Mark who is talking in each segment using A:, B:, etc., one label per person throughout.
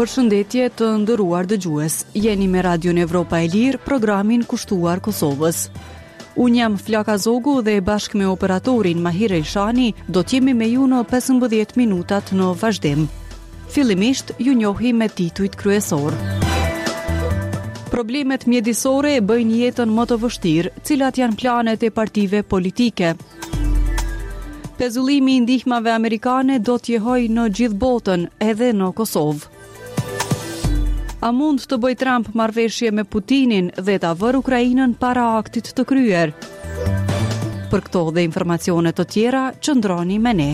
A: Përshëndetje të nderuar dëgjues. Jeni me Radion Evropa e Lirë, programin kushtuar Kosovës. Unë jam Flaka Zogu dhe bashkë me operatorin Mahir Elshani do t'jemi me ju në 15 minutat në vazhdim. Fillimisht ju njohim me titujt kryesor. Problemet mjedisore e bëjnë jetën më të vështirë, cilat janë planet e partive politike. Pezullimi i ndihmave amerikane do t'jehoj në gjithë botën, edhe në Kosovë. A mund të bëj Trump marrëveshje me Putinin dhe ta vër Ukrainën para aktit të kryer? Për këto dhe informacione të tjera, qëndroni me ne.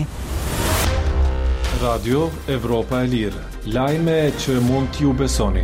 B: Radio Evropa e Lirë, lajme që mund t'ju besoni.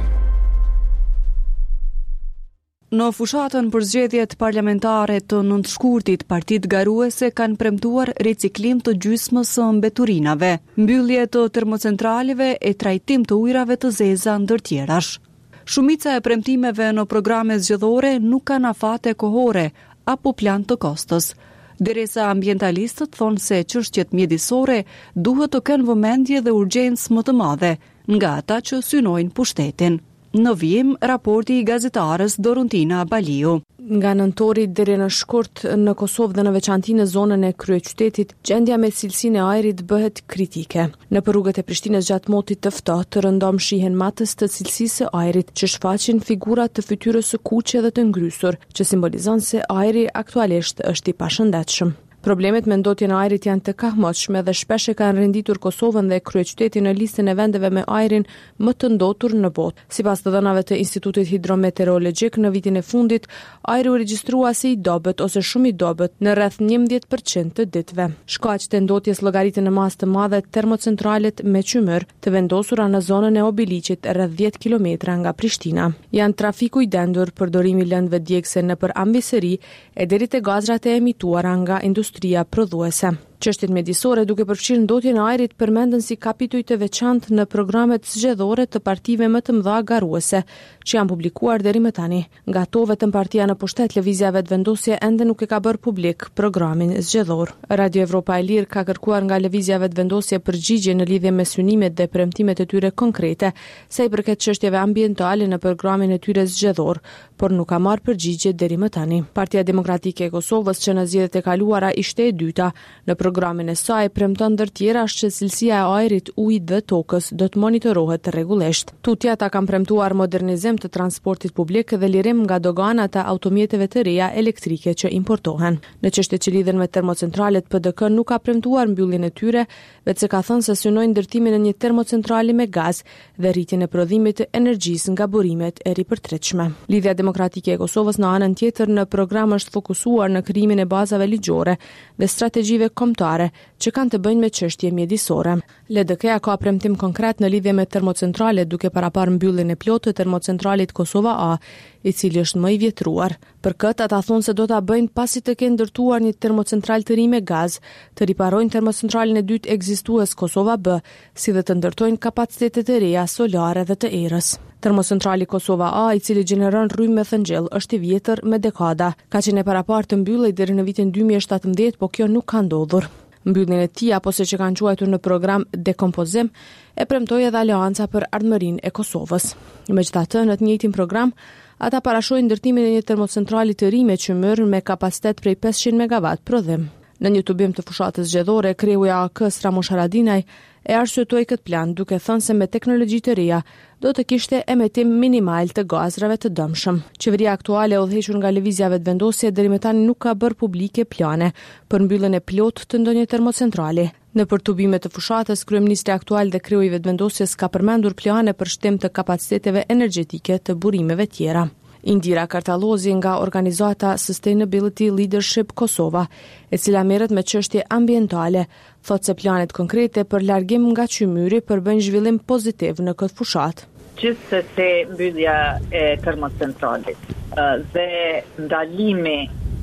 A: Në fushatën për zgjedhjet parlamentare të nëntshkurtit, partitë garuese kanë premtuar riciklim të gjysmës së mbeturinave, mbyllje të termocentraleve e trajtim të ujrave të zeza ndër tjerash. Shumica e premtimeve në programe zgjedhore nuk kanë afate kohore apo plan të kostës, derisa ambientalistët thonë se çështjet mjedisore duhet të kenë vëmendje dhe urgjencë më të madhe nga ata që synojnë pushtetin. Në vijim, raporti i gazetarës Doruntina Baliu.
C: Nga nëntori deri në shkurt në Kosovë dhe në veçanti në zonën e kryeqytetit, gjendja me cilësinë e ajrit bëhet kritike. Në rrugët e Prishtinës gjatë motit të ftohtë rëndom shihen matës të cilësisë së ajrit që shfaqin figura të fytyrës së kuqe dhe të ngrysur, që simbolizon se ajri aktualisht është i pashëndetshëm. Problemet me ndotjen e ajrit janë të kahmosshme dhe shpesh e kanë renditur Kosovën dhe kryeqytetin në listën e vendeve me ajrin më të ndotur në botë. Sipas të dhënave të Institutit Hidrometeorologjik, në vitin e fundit, ajri u regjistrua si i dobët ose shumë i dobët në rreth 11% të ditëve. Shkaqet e ndotjes llogaritën në masë të madhe termocentralet me qymyr të vendosura në zonën e Obiliqit rreth 10 kilometra nga Prishtina. Janë trafiku i dendur, përdorimi i lëndëve djegëse nëpër ambisëri e deri te gazrat e emituara nga industria prodhuese. Çështjet mjedisore duke përfshirë ndotjen e ajrit përmenden si kapituj të veçantë në programet zgjedhore të partive më të mëdha garuese, që janë publikuar deri më tani. Nga to vetëm partia në pushtet Lëvizja Vetëvendosje ende nuk e ka bërë publik programin zgjedhor. Radio Evropa e Lirë ka kërkuar nga Lëvizja Vetëvendosje përgjigje në lidhje me synimet dhe premtimet e tyre konkrete sa i përket çështjeve ambientale në programin e tyre zgjedhor, por nuk ka marrë përgjigje deri më tani. Partia Demokratike e Kosovës, që në zgjedhjet e kaluara ishte e dyta, në programin e saj premton ndër tjerash që cilësia e ajrit, ujit dhe tokës do të monitorohet rregullisht. Tutje ata kanë premtuar modernizim të transportit publik dhe lirim nga doganat e automjeteve të reja elektrike që importohen. Në çështjet që lidhen me termocentralet, PDK nuk ka premtuar mbylljen e tyre, veçse ka thënë se synojnë ndërtimin e një termocentrali me gaz dhe rritjen e prodhimit të energjisë nga burimet e ripërtretshme. Lidhja Demokratike e Kosovës në anën tjetër në program është fokusuar në krijimin e bazave ligjore dhe strategjive kombëtare që kanë të bëjnë me çështje mjedisore. LDK-ja ka premtim konkret në lidhje me termocentrale, duke paraparë mbylljen e plotë të termocentralit Kosova A, i cili është më i vjetruar. Për këtë ata thonë se do ta bëjnë pasi të kenë ndërtuar një termocentral të ri me gaz, të riparojnë termocentralin e dytë ekzistues Kosova B, si dhe të ndërtojnë kapacitetet e reja solare dhe të erës. Termocentrali Kosova A, i cili gjeneron rrymë me thëngjell, është i vjetër me dekada, ka qenë e paraparë të mbyllej deri në vitin 2017, po kjo nuk ka ndodhur. Mbylljen e tij, apo siç e kanë quajtur në program dekompozim, e premtoi edhe Aleanca për Ardhmërinë e Kosovës. Megjithatë, në të njëjtin program, ata parashojnë ndërtimin e një termocentrali të ri me qymyr me kapacitet prej 500 MW prodhim. Në një tubim të fushatës zgjedhore, kreu i AK-s Ramush Haradinaj e arsyetoi këtë plan duke thënë se me teknologji të reja do të kishte emetim minimal të gazrave të dëmshëm. Qeveria aktuale, udhëhequr nga Lëvizja Vetëvendosje, deri më tani nuk ka bërë publike plane për mbylljen e plotë të ndonjë termocentrali. Në për tubimet të fushatës, kryeministri aktual dhe kreu i Vetëvendosjes ka përmendur plane për shtim të kapaciteteve energjetike të burimeve tjera. Indira Kartalozi nga organizata Sustainability Leadership Kosova, e cila merret me çështje ambientale, thotë se planet konkrete për largim nga qymyri përbëjnë zhvillim pozitiv në këtë fushatë.
D: Gjithsesi mbyllja e termocentralit dhe ndalimi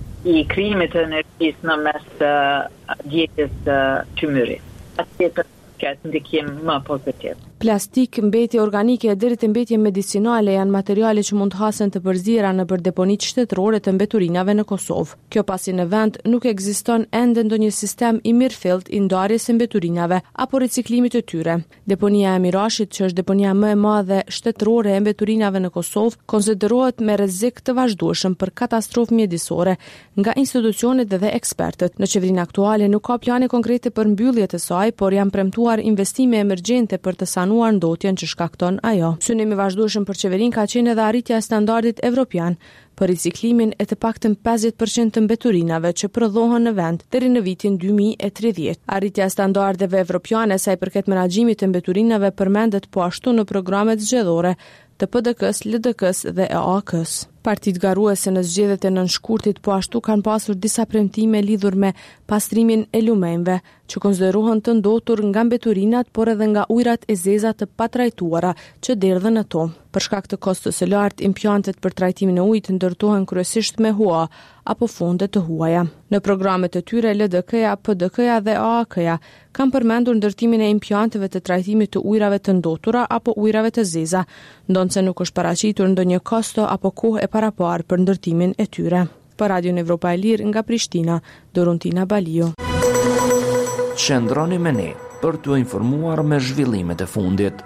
D: i krijimit të energjisë në mes djegjes të qymyrit. Atë ka ndikim më pozitiv.
C: Plastik, mbetje organike deri te mbetje medicinale janë materiale që mund hasen të përzira nëpër deponitë shtetërore të mbeturinave në Kosovë. Kjo pasi në vend nuk ekziston ende ndonjë sistem i mirëfillt i ndarjes së mbeturinave apo riciklimit të tyre. Deponia e Mirashit, që është deponia më e madhe shtetërore e mbeturinave në Kosovë, konsiderohet me rrezik të vazhdueshëm për katastrofë mjedisore nga institucionet dhe ekspertët. Në qeverinë aktuale nuk ka plane konkrete për mbylljet e saj, por janë premtuar investime emergjente për të sanuar ndotjen që shkakton ajo. Synimi vazhdueshëm për qeverinë ka qenë edhe arritja e standardit evropian për riciklimin e të paktën 50% të mbeturinave që prodhohen në vend deri në vitin 2030. Arritja e standardeve evropiane sa i përket menaxhimit të mbeturinave përmendet po ashtu në programet zgjedhore të PDK-s, LDK-s dhe EAK-s. Partitë garuese në zgjedhjet e nënshkurtit po ashtu kanë pasur disa premtime lidhur me pastrimin e lumenjve, që konsiderohen të ndotur nga mbeturinat, por edhe nga ujërat e zeza të patrajtuara që derdhen ato. Për shkak të kostës së lartë, implantet për trajtimin e ujit ndërtohen kryesisht me hua apo funde të huaja. Në programet e tyre, LDK-ja, PDK-ja dhe AAK-ja kanë përmendur ndërtimin e implanteve të trajtimit të ujrave të ndotura apo ujrave të zeza, ndonse nuk është paraqitur ndonjë kosto apo kohë e paraparë për ndërtimin e tyre. Për Radion Evropa e Lirë nga Prishtina, Dorontina Balio.
E: Qëndroni me ne për t'u informuar me zhvillimet e fundit.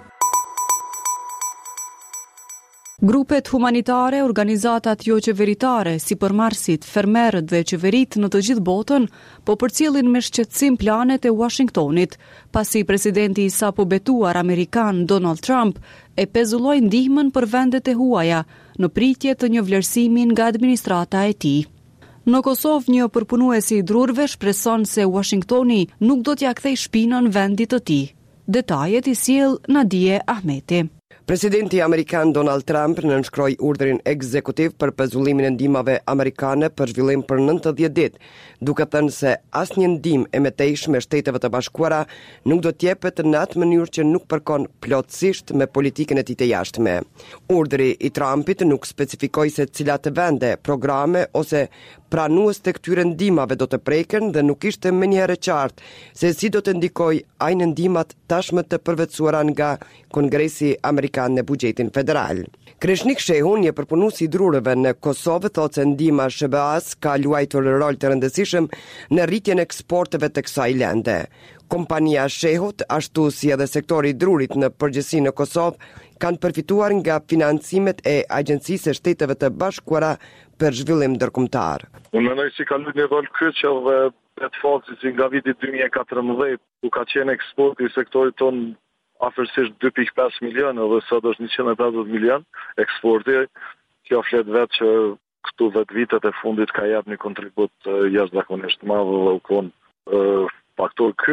A: Grupet humanitare, organizatat jo qeveritare, si përmarrësit, fermerët dhe qeverit në të gjithë botën, po përcjellin me shqetësim planet e Washingtonit, pasi presidenti i sapo betuar amerikan Donald Trump e pezulloi ndihmën për vendet e huaja në pritje të një vlerësimi nga administrata e tij. Në Kosovë, një përpunues i drurve shpreson se Washingtoni nuk do t'ja kthejë shpinën vendit të tij. Detajet i sjell Nadije Ahmeti.
F: Presidenti amerikan Donald Trump nënshkroi urdhrin ekzekutiv për pezullimin e ndihmave amerikane për zhvillim për 90 ditë, duke thënë se asnjë ndihmë e metejshme Shteteve të Bashkuara nuk do t'jepet në atë mënyrë që nuk përkon plotësisht me politikën e tij të jashtme. Urdhri i Trumpit nuk specifikoi se cilat vende, programe ose pranues të këtyre ndihmave do të preken dhe nuk ishte menjëherë qartë se si do të ndikojë ai në ndihmat tashmë të përvetësuara nga Kongresi Amerikan në buxhetin federal. Kreshnik Shehu, një përpunues i drurëve në Kosovë, thotë se ndihma SBA-s ka luajtur rol të rëndësishëm në rritjen e eksporteve të kësaj lende. Kompania Shehut, ashtu si edhe sektori i drurit në përgjithësi në Kosovë, kanë përfituar nga financimet e Agjencisë së Shteteve të Bashkuara për zhvillim ndërkombëtar.
G: Unë mendoj se ka luajtur një rol kryesor dhe vetë fakti që nga viti 2014 ku ka qenë eksporti i sektorit ton afërsisht 2.5 milion dhe sot është 150 milion eksporti, kjo flet vetë që këtu vetë vitet e fundit ka jap një kontribut jashtëzakonisht madh dhe u kon faktor